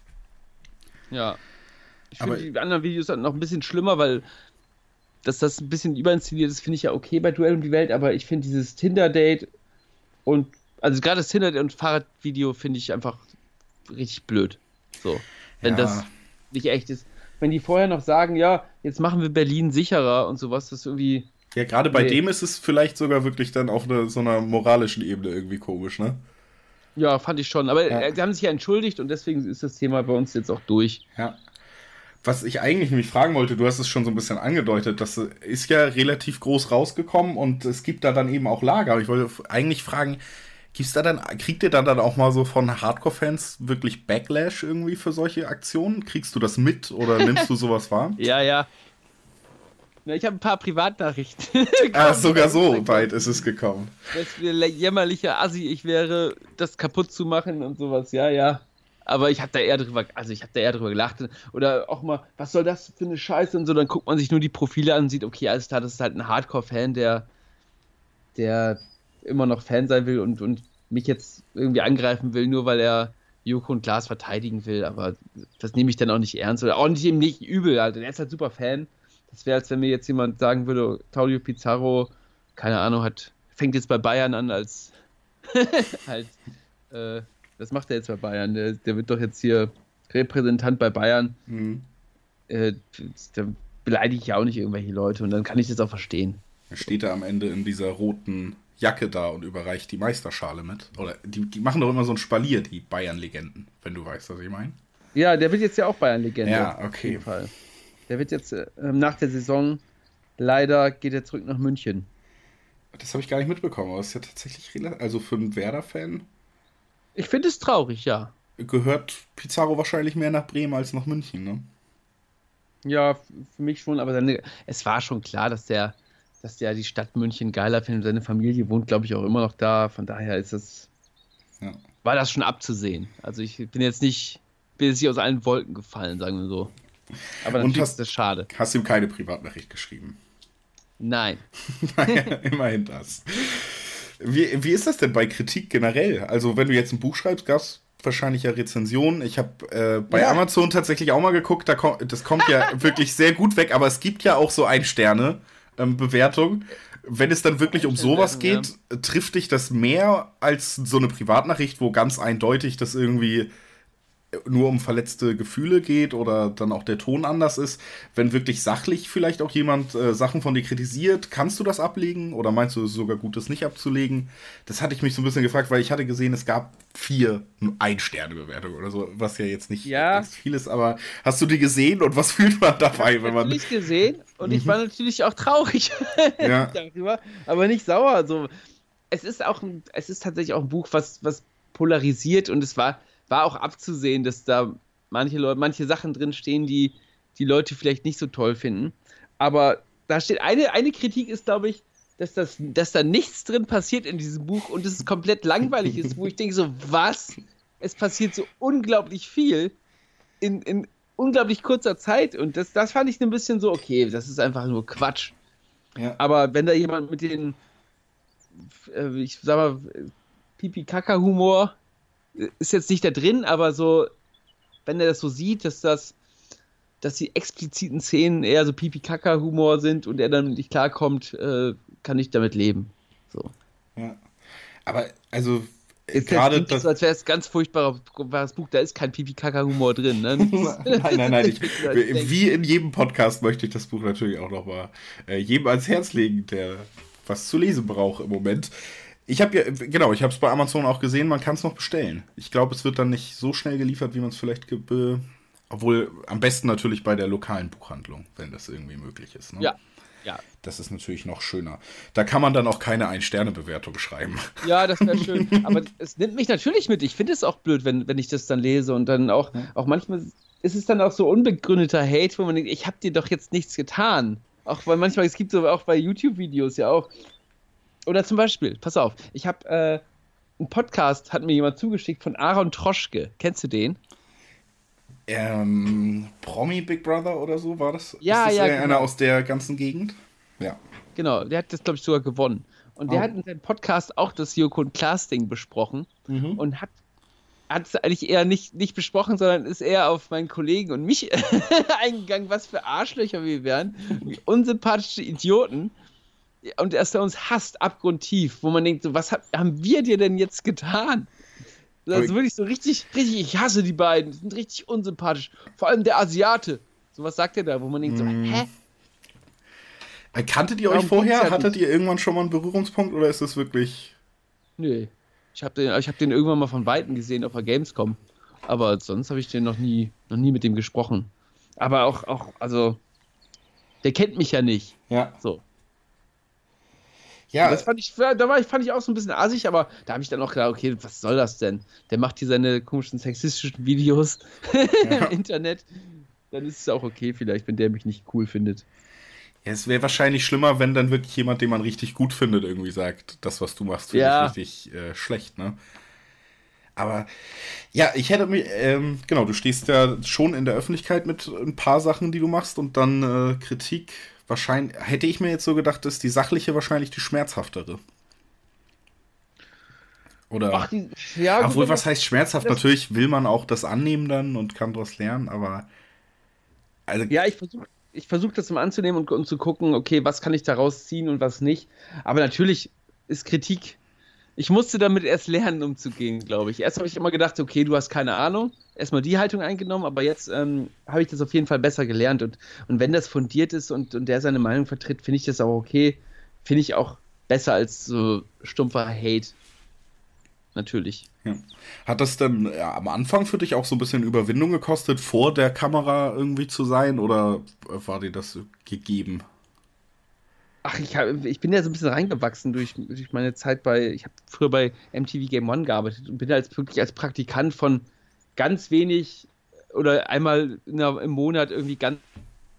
Ja. Ich finde die anderen Videos dann noch ein bisschen schlimmer, weil dass das ein bisschen überinszeniert ist, finde ich ja okay bei Duell um die Welt, aber ich finde dieses Tinder-Date und, also gerade das Tinder-Date und Fahrradvideo finde ich einfach richtig blöd. So, wenn das nicht echt ist. Wenn die vorher noch sagen, ja, jetzt machen wir Berlin sicherer und sowas, das irgendwie... Ja, gerade bei dem ist es vielleicht sogar wirklich dann auf so einer moralischen Ebene irgendwie komisch, ne? Ja, fand ich schon. Aber die haben sich ja entschuldigt und deswegen ist das Thema bei uns jetzt auch durch. Ja. Was ich eigentlich nämlich fragen wollte, du hast es schon so ein bisschen angedeutet, das ist ja relativ groß rausgekommen und es gibt da dann eben auch Lager. Aber ich wollte eigentlich fragen, kriegt ihr dann auch mal so von Hardcore-Fans wirklich Backlash irgendwie für solche Aktionen? Kriegst du das mit oder nimmst du sowas wahr? Ja. Na, ich habe ein paar Privatnachrichten. Sogar so weit ist es gekommen. Das wäre jämmerlicher Assi, ich wäre, das kaputt zu machen und sowas, ja. Aber ich habe da eher drüber gelacht. Oder auch mal, was soll das für eine Scheiße und so, dann guckt man sich nur die Profile an und sieht, okay, alles klar, das ist halt ein Hardcore-Fan, der immer noch Fan sein will und mich jetzt irgendwie angreifen will, nur weil er Joko und Klaas verteidigen will, aber das nehme ich dann auch nicht ernst oder auch nicht übel, halt. Er ist halt super Fan. Das wäre, als wenn mir jetzt jemand sagen würde, Claudio Pizarro, keine Ahnung, fängt jetzt bei Bayern an als was macht er jetzt bei Bayern? Der wird doch jetzt hier Repräsentant bei Bayern. Mhm. Da beleidige ich ja auch nicht irgendwelche Leute und dann kann ich das auch verstehen. Er steht da am Ende in dieser roten Jacke da und überreicht die Meisterschale mit. Oder die machen doch immer so ein Spalier, die Bayern-Legenden, wenn du weißt, was ich meine. Ja, der wird jetzt ja auch Bayern-Legende. Ja, okay. Auf jeden Fall. Der wird jetzt nach der Saison, leider geht er zurück nach München. Das habe ich gar nicht mitbekommen, aber das ist ja tatsächlich, also für einen Werder-Fan. Ich finde es traurig, ja. Gehört Pizarro wahrscheinlich mehr nach Bremen als nach München, ne? Ja, für mich schon, aber es war schon klar, dass der die Stadt München geiler findet. Seine Familie wohnt, glaube ich, auch immer noch da. Von daher war das schon abzusehen. Also ich bin jetzt nicht aus allen Wolken gefallen, sagen wir so. Aber natürlich ist das schade. Hast du ihm keine Privatnachricht geschrieben? Nein. Naja, immerhin das. Wie ist das denn bei Kritik generell? Also wenn du jetzt ein Buch schreibst, gab es wahrscheinlich ja Rezensionen. Ich habe bei Amazon tatsächlich auch mal geguckt, das kommt ja wirklich sehr gut weg, aber es gibt ja auch so 1-Sterne-Bewertung. Wenn es dann wirklich um sowas geht, trifft dich das mehr als so eine Privatnachricht, wo ganz eindeutig das irgendwie nur um verletzte Gefühle geht oder dann auch der Ton anders ist. Wenn wirklich sachlich vielleicht auch jemand Sachen von dir kritisiert, kannst du das ablegen oder meinst du es ist sogar gut, das nicht abzulegen? Das hatte ich mich so ein bisschen gefragt, weil ich hatte gesehen, es gab 4 1-Sterne-Bewertungen oder so, was ja jetzt nicht viel ist, aber hast du die gesehen und was fühlt man dabei, wenn man... Ich habe gesehen und ich war natürlich auch traurig darüber, aber nicht sauer. Also, es ist tatsächlich auch ein Buch, was polarisiert und es war auch abzusehen, dass da manche Sachen drin stehen, die Leute vielleicht nicht so toll finden. Aber da steht eine Kritik ist, glaube ich, dass da nichts drin passiert in diesem Buch und es komplett langweilig ist, wo ich denke so, was? Es passiert so unglaublich viel in unglaublich kurzer Zeit und das fand ich ein bisschen so, okay, das ist einfach nur Quatsch. Ja. Aber wenn da jemand mit den ich sag mal Pipi-Kaka-Humor ist jetzt nicht da drin, aber so, wenn er das so sieht, dass die expliziten Szenen eher so Pipi-Kaka-Humor sind und er dann nicht klarkommt, kann ich damit leben. So. Ja. Aber, also, gerade das... So, als wäre es ein ganz furchtbares Buch, da ist kein Pipi-Kaka-Humor drin, ne? Nein. Wie in jedem Podcast möchte ich das Buch natürlich auch nochmal jedem ans Herz legen, der was zu lesen braucht im Moment. Ich habe es bei Amazon auch gesehen, man kann es noch bestellen. Ich glaube, es wird dann nicht so schnell geliefert, wie man es vielleicht obwohl am besten natürlich bei der lokalen Buchhandlung, wenn das irgendwie möglich ist. Ne? Ja. Das ist natürlich noch schöner. Da kann man dann auch keine 1-Sterne-Bewertung schreiben. Ja, das wäre schön. Aber es nimmt mich natürlich mit. Ich finde es auch blöd, wenn ich das dann lese und dann auch manchmal ist es dann auch so unbegründeter Hate, wo man denkt, ich habe dir doch jetzt nichts getan. Auch weil manchmal, es gibt so auch bei YouTube-Videos ja auch. Oder zum Beispiel, pass auf, ich habe einen Podcast, hat mir jemand zugeschickt von Aaron Troschke. Kennst du den? Promi Big Brother oder so war das? Ja, ist das genau. Einer aus der ganzen Gegend? Ja. Genau, der hat das, glaube ich, sogar gewonnen. Und der hat in seinem Podcast auch das Joko und Klaas-Ding besprochen und hat es eigentlich eher nicht besprochen, sondern ist eher auf meinen Kollegen und mich eingegangen, was für Arschlöcher wir wären, wie unsympathische Idioten. Und dass er uns hasst, abgrundtief, wo man denkt, so, was haben wir dir denn jetzt getan? Also wirklich so richtig, ich hasse die beiden, die sind richtig unsympathisch. Vor allem der Asiate. So was sagt er da, wo man denkt so, hä? Kanntet ihr euch vorher? Hattet ihr irgendwann schon mal einen Berührungspunkt oder ist das wirklich... Nee. Ich hab den irgendwann mal von Weitem gesehen auf der Gamescom. Aber sonst habe ich den noch nie mit dem gesprochen. Aber auch, also, der kennt mich ja nicht. Ja. So. Ja, das fand ich auch so ein bisschen assig, aber da habe ich dann auch gedacht, okay, was soll das denn? Der macht hier seine komischen sexistischen Videos im Internet. Dann ist es auch okay vielleicht, wenn der mich nicht cool findet. Ja, es wäre wahrscheinlich schlimmer, wenn dann wirklich jemand, den man richtig gut findet, irgendwie sagt, das, was du machst, finde ich richtig schlecht, ne? Aber ja, ich hätte mich, du stehst ja schon in der Öffentlichkeit mit ein paar Sachen, die du machst und dann Kritik. Wahrscheinlich, hätte ich mir jetzt so gedacht, ist die sachliche wahrscheinlich die schmerzhaftere. Oder? Obwohl, was heißt schmerzhaft? Natürlich will man auch das annehmen dann und kann daraus lernen, aber. Also, ja, ich versuch das mal anzunehmen und zu gucken, okay, was kann ich daraus ziehen und was nicht. Aber natürlich ist Kritik. Ich musste damit erst lernen, umzugehen, glaube ich. Erst habe ich immer gedacht, okay, du hast keine Ahnung. Erstmal die Haltung eingenommen, aber jetzt habe ich das auf jeden Fall besser gelernt. Und wenn das fundiert ist und der seine Meinung vertritt, finde ich das auch okay. Finde ich auch besser als so stumpfer Hate. Natürlich. Ja. Hat das dann am Anfang für dich auch so ein bisschen Überwindung gekostet, vor der Kamera irgendwie zu sein? Oder war dir das gegeben? Ach, ich bin ja so ein bisschen reingewachsen durch meine Zeit ich habe früher bei MTV Game One gearbeitet und bin wirklich als Praktikant von ganz wenig oder einmal im Monat irgendwie ganz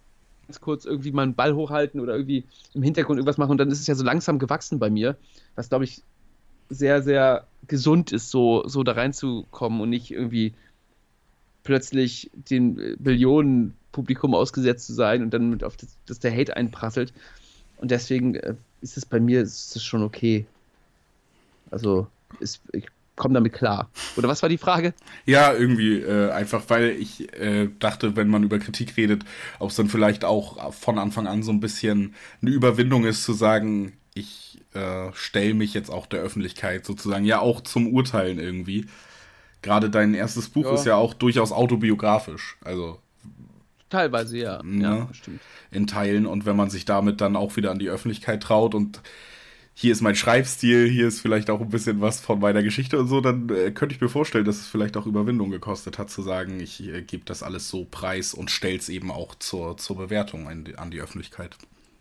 kurz irgendwie mal einen Ball hochhalten oder irgendwie im Hintergrund irgendwas machen und dann ist es ja so langsam gewachsen bei mir, was glaube ich sehr, sehr gesund ist, so da reinzukommen und nicht irgendwie plötzlich den Billionen-Publikum ausgesetzt zu sein und dann dass der Hate einprasselt. Und deswegen ist es bei mir schon okay. Also ich komme damit klar. Oder was war die Frage? Ja, irgendwie einfach, weil ich dachte, wenn man über Kritik redet, ob es dann vielleicht auch von Anfang an so ein bisschen eine Überwindung ist, zu sagen, ich stelle mich jetzt auch der Öffentlichkeit sozusagen ja auch zum Urteilen irgendwie. Gerade dein erstes Buch ist ja auch durchaus autobiografisch, also teilweise, ja. Ne? Ja, stimmt. In Teilen, und wenn man sich damit dann auch wieder an die Öffentlichkeit traut und hier ist mein Schreibstil, hier ist vielleicht auch ein bisschen was von meiner Geschichte und so, dann könnte ich mir vorstellen, dass es vielleicht auch Überwindung gekostet hat, zu sagen, ich gebe das alles so preis und stelle es eben auch zur Bewertung an die Öffentlichkeit.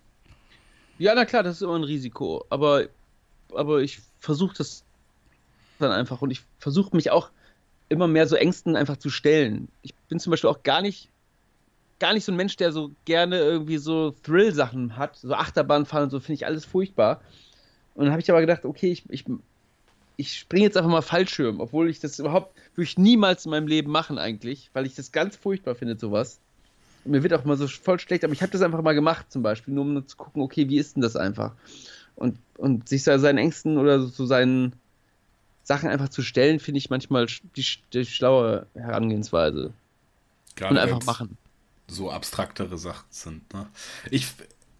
Ja, na klar, das ist immer ein Risiko, aber ich versuche das dann einfach und ich versuche mich auch immer mehr so Ängsten einfach zu stellen. Ich bin zum Beispiel auch gar nicht so ein Mensch, der so gerne irgendwie so Thrill-Sachen hat, so Achterbahnfahren und so, finde ich alles furchtbar. Und dann habe ich aber gedacht, okay, ich springe jetzt einfach mal Fallschirm, obwohl ich das würde ich niemals in meinem Leben machen eigentlich, weil ich das ganz furchtbar finde, sowas. Und mir wird auch mal so voll schlecht, aber ich habe das einfach mal gemacht zum Beispiel, nur um zu gucken, okay, wie ist denn das einfach? Und sich seinen Ängsten oder so seinen Sachen einfach zu stellen, finde ich manchmal die schlaue Herangehensweise. Gerade und einfach machen. So abstraktere Sachen sind, ne? Ich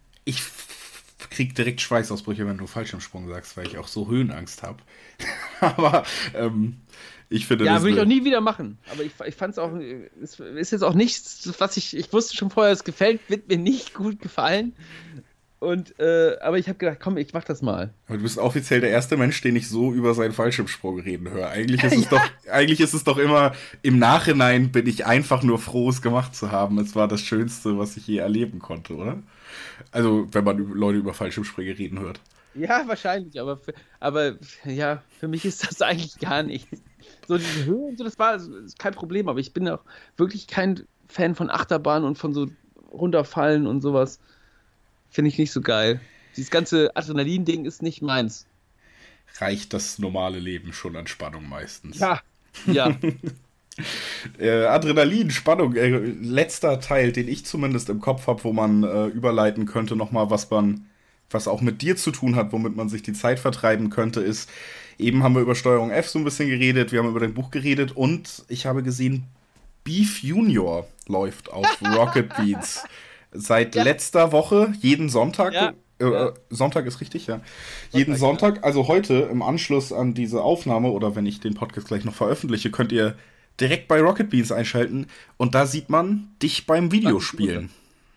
krieg direkt Schweißausbrüche, wenn du Fallschirmsprung sagst, weil ich auch so Höhenangst habe. Aber ich finde ja, würde ich auch nie wieder machen. Aber ich fand es auch, es ist jetzt auch nichts, was ich wusste schon vorher, es wird mir nicht gut gefallen. Aber ich habe gedacht, komm, ich mach das mal. Aber du bist offiziell der erste Mensch, den ich so über seinen Fallschirmsprung reden höre. Eigentlich ist es doch immer, im Nachhinein bin ich einfach nur froh, es gemacht zu haben. Es war das Schönste, was ich je erleben konnte, oder? Also, wenn man Leute über Fallschirmsprünge reden hört. Ja, wahrscheinlich, aber ja, für mich ist das eigentlich gar nichts. So diese Höhe und so, das ist kein Problem, aber ich bin auch wirklich kein Fan von Achterbahn und von so runterfallen und sowas. Finde ich nicht so geil. Dieses ganze Adrenalin-Ding ist nicht meins. Reicht das normale Leben schon an Spannung meistens? Ja. Adrenalin, Spannung, letzter Teil, den ich zumindest im Kopf habe, wo man überleiten könnte, nochmal, was auch mit dir zu tun hat, womit man sich die Zeit vertreiben könnte, ist, eben haben wir über Steuerung F so ein bisschen geredet, wir haben über dein Buch geredet und ich habe gesehen, Beef Junior läuft auf Rocket Beans. Seit letzter Woche, jeden Sonntag. Ja. Sonntag ist richtig, ja. Jeden Sonntag, also heute im Anschluss an diese Aufnahme oder wenn ich den Podcast gleich noch veröffentliche, könnt ihr direkt bei Rocket Beans einschalten und da sieht man dich beim Videospielen.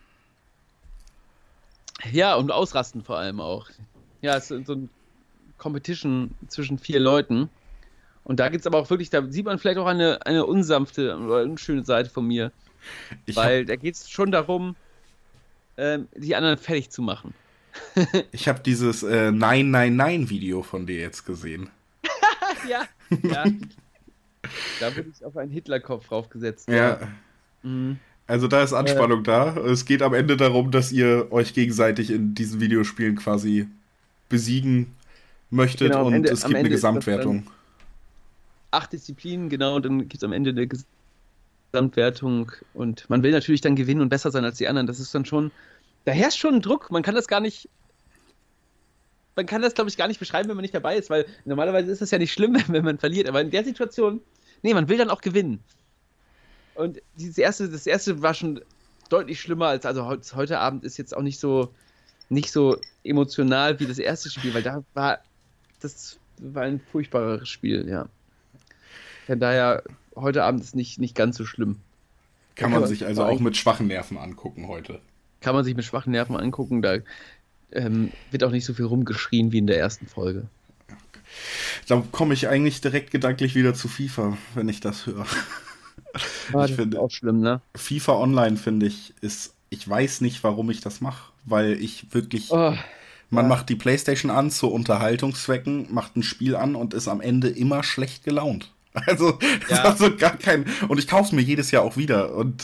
Ja, und ausrasten vor allem auch. Ja, es ist so ein Competition zwischen 4 Leuten. Und da gibt es aber auch wirklich, da sieht man vielleicht auch eine unsanfte oder unschöne Seite von mir. Weil da geht es schon darum, die anderen fertig zu machen. Ich habe dieses Nein, Nein, Nein Video von dir jetzt gesehen. Ja. Da wurde ich auf einen Hitlerkopf draufgesetzt. Ja. Mhm. Also da ist Anspannung da. Es geht am Ende darum, dass ihr euch gegenseitig in diesen Videospielen quasi besiegen möchtet, genau, und es gibt eine Gesamtwertung. 8 Disziplinen, genau, und dann gibt es am Ende eine Gesamtwertung und man will natürlich dann gewinnen und besser sein als die anderen. Das ist dann schon, da herrscht schon ein Druck. Man kann das, glaube ich, gar nicht beschreiben, wenn man nicht dabei ist, weil normalerweise ist es ja nicht schlimm, wenn man verliert, aber in der Situation, man will dann auch gewinnen. Und das erste war schon deutlich schlimmer als, also heute Abend ist jetzt auch nicht so emotional wie das erste Spiel, weil das war ein furchtbares Spiel, ja. Von daher, heute Abend ist nicht ganz so schlimm. Kann man sich also auch mit schwachen Nerven angucken heute. Kann man sich mit schwachen Nerven angucken, da wird auch nicht so viel rumgeschrien wie in der ersten Folge. Da komme ich eigentlich direkt gedanklich wieder zu FIFA, wenn ich das höre. Das ist auch schlimm, ne? FIFA Online, finde ich, ich weiß nicht, warum ich das mache, weil ich wirklich, man macht die PlayStation an zu Unterhaltungszwecken, macht ein Spiel an und ist am Ende immer schlecht gelaunt. Also, also gar kein, und ich kaufe es mir jedes Jahr auch wieder und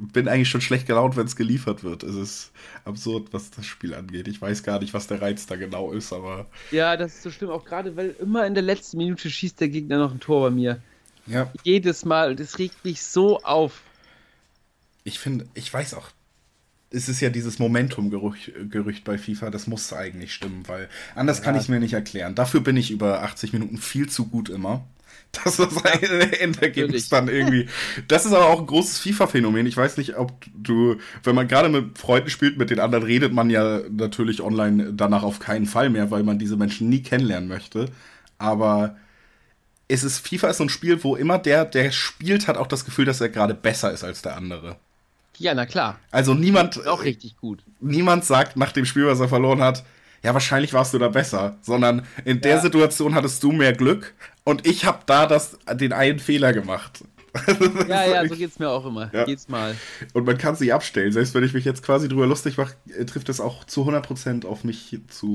bin eigentlich schon schlecht gelaunt, wenn es geliefert wird. Es ist absurd, was das Spiel angeht. Ich weiß gar nicht, was der Reiz da genau ist, aber... Ja, das ist so schlimm, auch gerade, weil immer in der letzten Minute schießt der Gegner noch ein Tor bei mir. Ja. Jedes Mal, das regt mich so auf. Ich finde, ich weiß auch, es ist ja dieses Momentum-Gerücht bei FIFA, das muss eigentlich stimmen, weil anders kann ich es mir nicht erklären. Dafür bin ich über 80 Minuten viel zu gut immer. Dass das Endergebnis dann irgendwie... Das ist aber auch ein großes FIFA-Phänomen. Ich weiß nicht, ob du... Wenn man gerade mit Freunden spielt, mit den anderen redet man ja natürlich online danach auf keinen Fall mehr, weil man diese Menschen nie kennenlernen möchte. Aber FIFA ist so ein Spiel, wo immer der spielt, hat auch das Gefühl, dass er gerade besser ist als der andere. Ja, na klar. Also niemand... Das ist auch richtig gut. Niemand sagt nach dem Spiel, was er verloren hat, ja, wahrscheinlich warst du da besser. Sondern in der Situation hattest du mehr Glück und ich habe da den einen Fehler gemacht. Ja, so geht's mir auch immer. Ja. Jedes Mal. Und man kann sich abstellen. Selbst wenn ich mich jetzt quasi drüber lustig mache, trifft es auch zu 100% auf mich zu.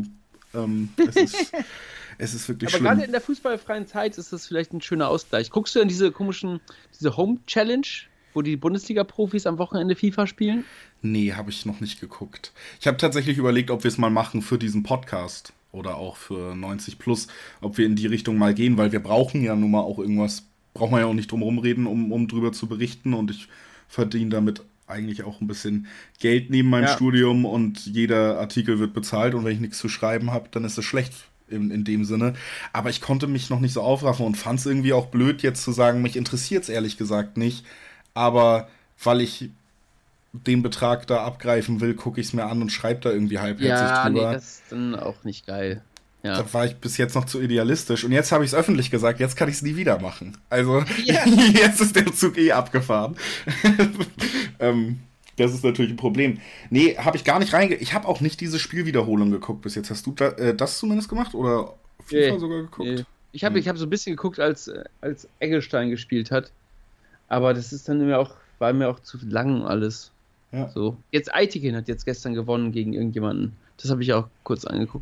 Es ist wirklich schlimm. Aber gerade in der fußballfreien Zeit ist das vielleicht ein schöner Ausgleich. Guckst du in diese Home-Challenge, wo die Bundesliga-Profis am Wochenende FIFA spielen? Nee, habe ich noch nicht geguckt. Ich habe tatsächlich überlegt, ob wir es mal machen für diesen Podcast oder auch für 90 Plus, ob wir in die Richtung mal gehen, weil wir brauchen ja nun mal auch irgendwas, braucht man ja auch nicht drum rumreden, um drüber zu berichten, und ich verdiene damit eigentlich auch ein bisschen Geld neben meinem Studium und jeder Artikel wird bezahlt, und wenn ich nichts zu schreiben habe, dann ist es schlecht in dem Sinne. Aber ich konnte mich noch nicht so aufraffen und fand es irgendwie auch blöd, jetzt zu sagen, mich interessiert es ehrlich gesagt nicht, aber weil ich den Betrag da abgreifen will, gucke ich es mir an und schreibe da irgendwie halbherzig drüber. Ja, nee, das ist dann auch nicht geil. Ja. Da war ich bis jetzt noch zu idealistisch. Und jetzt habe ich es öffentlich gesagt, jetzt kann ich es nie wieder machen. Also, jetzt ist der Zug abgefahren. Das ist natürlich ein Problem. Nee, habe ich gar nicht Ich habe auch nicht diese Spielwiederholung geguckt bis jetzt. Hast du das zumindest gemacht? Oder FIFA sogar geguckt? Nee. Ich hab so ein bisschen geguckt, als Eggestein gespielt hat. Aber das ist dann war mir auch zu lang alles. Ja. So. Jetzt Aitiken hat jetzt gestern gewonnen gegen irgendjemanden. Das habe ich auch kurz angeguckt.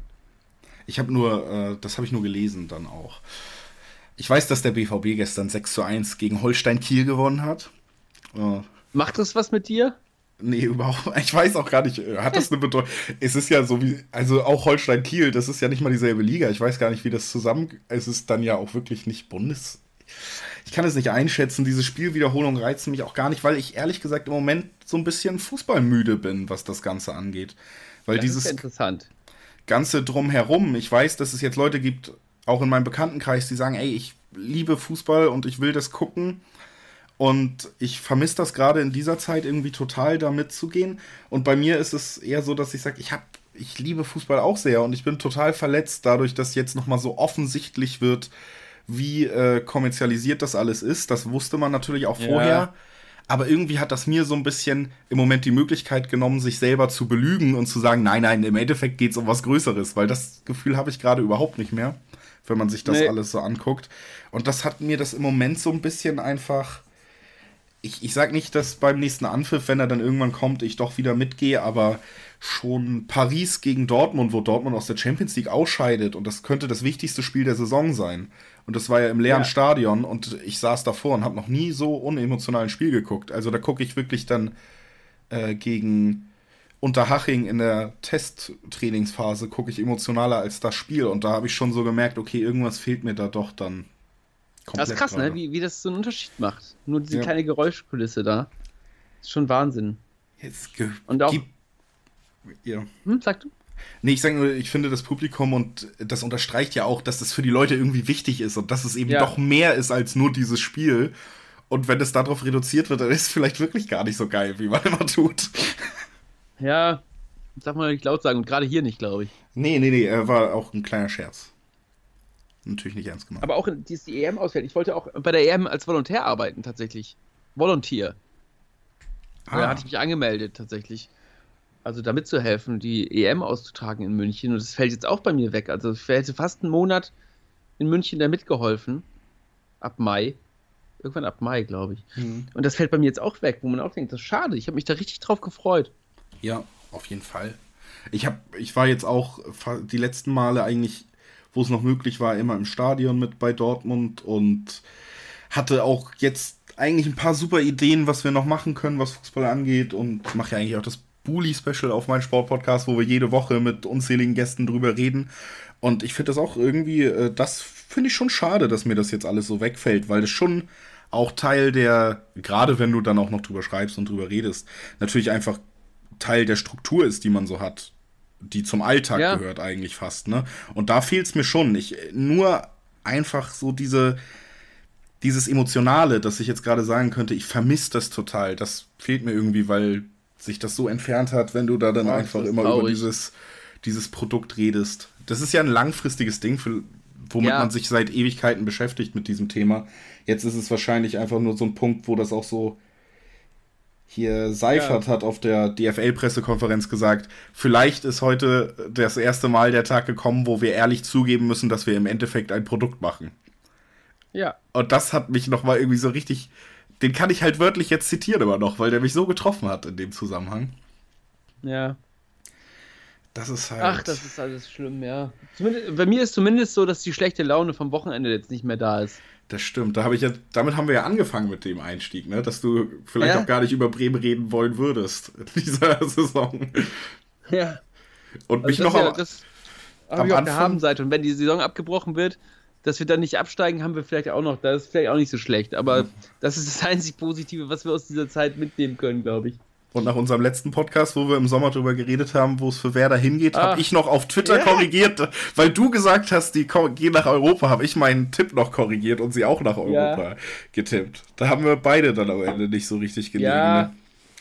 Das habe ich nur gelesen dann auch. Ich weiß, dass der BVB gestern 6:1 gegen Holstein Kiel gewonnen hat. Macht das was mit dir? Nee, überhaupt. Ich weiß auch gar nicht, hat das eine Bedeutung? Es ist ja so wie, also auch Holstein Kiel, das ist ja nicht mal dieselbe Liga. Ich weiß gar nicht, wie das es ist dann ja auch wirklich nicht Ich kann es nicht einschätzen, diese Spielwiederholung reizt mich auch gar nicht, weil ich ehrlich gesagt im Moment so ein bisschen fußballmüde bin, was das Ganze angeht. Weil das ist interessant. Ganze drumherum, ich weiß, dass es jetzt Leute gibt, auch in meinem Bekanntenkreis, die sagen, ey, ich liebe Fußball und ich will das gucken. Und ich vermisse das gerade in dieser Zeit irgendwie total, da mitzugehen. Und bei mir ist es eher so, dass ich sage, ich liebe Fußball auch sehr und ich bin total verletzt dadurch, dass jetzt nochmal so offensichtlich wird, wie kommerzialisiert das alles ist. Das wusste man natürlich auch vorher. Aber irgendwie hat das mir so ein bisschen im Moment die Möglichkeit genommen, sich selber zu belügen und zu sagen, nein, im Endeffekt geht es um was Größeres. Weil das Gefühl habe ich gerade überhaupt nicht mehr, wenn man sich das alles so anguckt. Und das hat mir das im Moment so ein bisschen einfach... Ich sag nicht, dass beim nächsten Anpfiff, wenn er dann irgendwann kommt, ich doch wieder mitgehe, aber schon Paris gegen Dortmund, wo Dortmund aus der Champions League ausscheidet, und das könnte das wichtigste Spiel der Saison sein. Und das war ja im leeren Stadion und ich saß davor und habe noch nie so unemotional ein Spiel geguckt. Also da gucke ich wirklich dann gegen Unterhaching in der Testtrainingsphase, gucke ich emotionaler als das Spiel. Und da habe ich schon so gemerkt, okay, irgendwas fehlt mir da doch dann. Das ist krass, gerade. Ne? Wie das so einen Unterschied macht. Nur diese kleine Geräuschkulisse da. Ist schon Wahnsinn. Und auch. Sag du? Nee, ich sage nur, ich finde das Publikum, und das unterstreicht ja auch, dass das für die Leute irgendwie wichtig ist und dass es eben doch mehr ist als nur dieses Spiel. Und wenn es darauf reduziert wird, dann ist es vielleicht wirklich gar nicht so geil, wie man immer tut. Ja, das darf man nicht laut sagen, und gerade hier nicht, glaube ich. Nee, war auch ein kleiner Scherz. Natürlich nicht ernst gemeint. Aber auch die EM ausfällt. Ich wollte auch bei der EM als Volontär arbeiten, tatsächlich. Volunteer. Da hatte ich mich angemeldet, tatsächlich. Also da mitzuhelfen, die EM auszutragen in München. Und das fällt jetzt auch bei mir weg. Also ich hätte fast einen Monat in München da mitgeholfen. Ab Mai. Irgendwann ab Mai, glaube ich. Mhm. Und das fällt bei mir jetzt auch weg, wo man auch denkt, das ist schade. Ich habe mich da richtig drauf gefreut. Ja, auf jeden Fall. Ich war jetzt auch die letzten Male eigentlich, wo es noch möglich war, immer im Stadion mit bei Dortmund und hatte auch jetzt eigentlich ein paar super Ideen, was wir noch machen können, was Fußball angeht, und mache ja eigentlich auch das Bully-Special auf meinem Sportpodcast, wo wir jede Woche mit unzähligen Gästen drüber reden. Und ich finde das auch irgendwie, das finde ich schon schade, dass mir das jetzt alles so wegfällt, weil das schon auch Teil der, gerade wenn du dann auch noch drüber schreibst und drüber redest, natürlich einfach Teil der Struktur ist, die man so hat, die zum Alltag gehört eigentlich fast, ne? Und da fehlt es mir schon. Nur einfach so dieses Emotionale, dass ich jetzt gerade sagen könnte, ich vermisse das total. Das fehlt mir irgendwie, weil sich das so entfernt hat, wenn du da dann einfach immer über dieses Produkt redest. Das ist ja ein langfristiges Ding, womit man sich seit Ewigkeiten beschäftigt mit diesem Thema. Jetzt ist es wahrscheinlich einfach nur so ein Punkt, wo das auch so hier Seifert hat auf der DFL-Pressekonferenz gesagt, vielleicht ist heute das erste Mal der Tag gekommen, wo wir ehrlich zugeben müssen, dass wir im Endeffekt ein Produkt machen. Ja. Und das hat mich nochmal irgendwie so richtig, den kann ich halt wörtlich jetzt zitieren immer noch, weil der mich so getroffen hat in dem Zusammenhang. Ja. Das ist halt... Ach, das ist alles schlimm, ja. Bei mir ist zumindest so, dass die schlechte Laune vom Wochenende jetzt nicht mehr da ist. Das stimmt. Damit haben wir ja angefangen mit dem Einstieg, ne? Dass du vielleicht auch gar nicht über Bremen reden wollen würdest in dieser Saison. Ja. Und mich noch das habe ich auf der Habenseite. Und wenn die Saison abgebrochen wird, dass wir dann nicht absteigen, haben wir vielleicht auch noch. Das ist vielleicht auch nicht so schlecht. Aber das ist das einzig Positive, was wir aus dieser Zeit mitnehmen können, glaube ich. Und nach unserem letzten Podcast, wo wir im Sommer drüber geredet haben, wo es für Werder hingeht, habe ich noch auf Twitter korrigiert, weil du gesagt hast, die gehen nach Europa, habe ich meinen Tipp noch korrigiert und sie auch nach Europa getippt. Da haben wir beide dann am Ende nicht so richtig gelegen. Ja. Ne?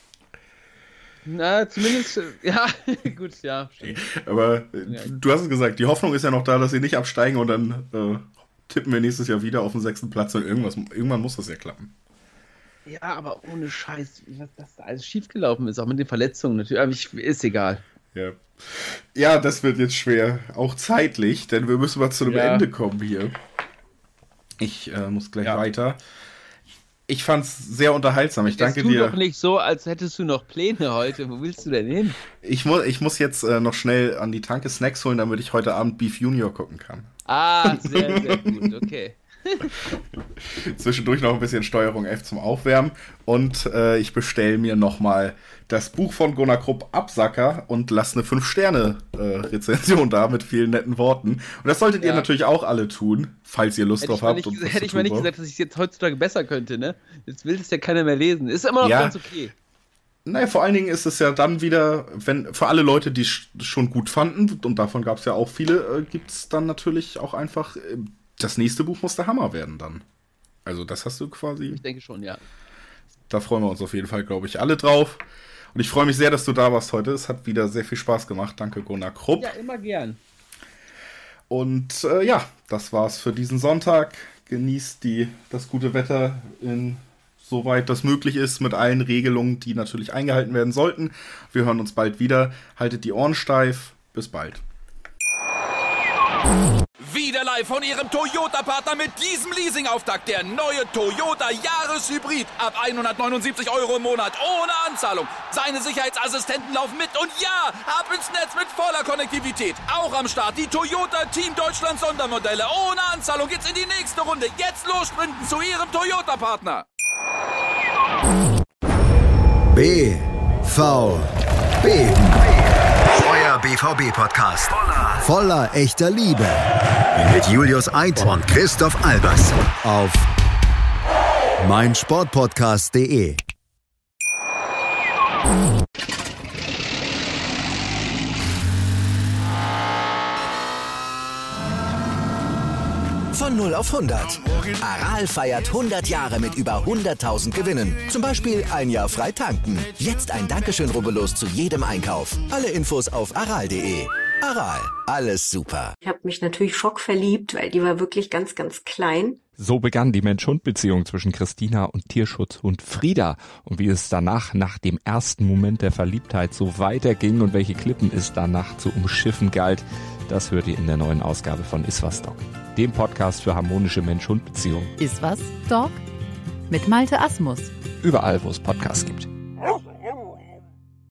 Na, zumindest, gut, ja. Stimmt. Aber du hast es gesagt, die Hoffnung ist ja noch da, dass sie nicht absteigen und dann tippen wir nächstes Jahr wieder auf den 6. Platz und irgendwann muss das ja klappen. Ja, aber ohne Scheiß, was das da alles schiefgelaufen ist, auch mit den Verletzungen natürlich, aber ist egal. Ja, das wird jetzt schwer, auch zeitlich, denn wir müssen mal zu einem Ende kommen hier. Ich muss gleich weiter. Ich fand's sehr unterhaltsam, ich danke dir. Tu doch nicht so, als hättest du noch Pläne heute, wo willst du denn hin? Ich muss jetzt noch schnell an die Tanke Snacks holen, damit ich heute Abend Beef Junior gucken kann. Ah, sehr, sehr gut, okay. Zwischendurch noch ein bisschen Steuerung F zum Aufwärmen und ich bestelle mir nochmal das Buch von Gunnar Krupp Absacker und lasse eine 5-Sterne-Rezension da mit vielen netten Worten. Und das solltet ihr natürlich auch alle tun, falls ihr Lust drauf habt. Hätte ich mal nicht gesagt, dass ich es jetzt heutzutage besser könnte, ne? Jetzt will es ja keiner mehr lesen. Ist immer noch ganz okay. Naja, vor allen Dingen ist es ja dann wieder, für alle Leute, die es schon gut fanden, und davon gab es ja auch viele, gibt es dann natürlich auch einfach... Das nächste Buch muss der Hammer werden dann. Also das hast du quasi... Ich denke schon, ja. Da freuen wir uns auf jeden Fall, glaube ich, alle drauf. Und ich freue mich sehr, dass du da warst heute. Es hat wieder sehr viel Spaß gemacht. Danke, Gunnar Krupp. Ja, immer gern. Und das war's für diesen Sonntag. Genießt das gute Wetter, soweit das möglich ist, mit allen Regelungen, die natürlich eingehalten werden sollten. Wir hören uns bald wieder. Haltet die Ohren steif. Bis bald. Wieder live von Ihrem Toyota-Partner mit diesem Leasing-Auftakt. Der neue Toyota Jahreshybrid. Ab 179 € im Monat. Ohne Anzahlung. Seine Sicherheitsassistenten laufen mit. Und ja, ab ins Netz mit voller Konnektivität. Auch am Start die Toyota Team Deutschland Sondermodelle. Ohne Anzahlung geht's in die nächste Runde. Jetzt los sprinten zu Ihrem Toyota-Partner. BVB. Euer BVB-Podcast. Voller echter Liebe. Mit Julius Eid und Christoph Albers. Auf meinsportpodcast.de. Von 0 auf 100. Aral feiert 100 Jahre mit über 100.000 Gewinnen. Zum Beispiel ein Jahr frei tanken. Jetzt ein Dankeschön, rubbellos zu jedem Einkauf. Alle Infos auf aral.de. Aral, alles super. Ich habe mich natürlich schockverliebt, weil die war wirklich ganz, ganz klein. So begann die Mensch-Hund-Beziehung zwischen Christina und Tierschutzhund Frieda. Und wie es danach, nach dem ersten Moment der Verliebtheit, so weiterging und welche Klippen es danach zu umschiffen galt, das hört ihr in der neuen Ausgabe von Iswas Dog, dem Podcast für harmonische Mensch-Hund-Beziehungen. Iswas Dog? Mit Malte Asmus. Überall, wo es Podcasts gibt.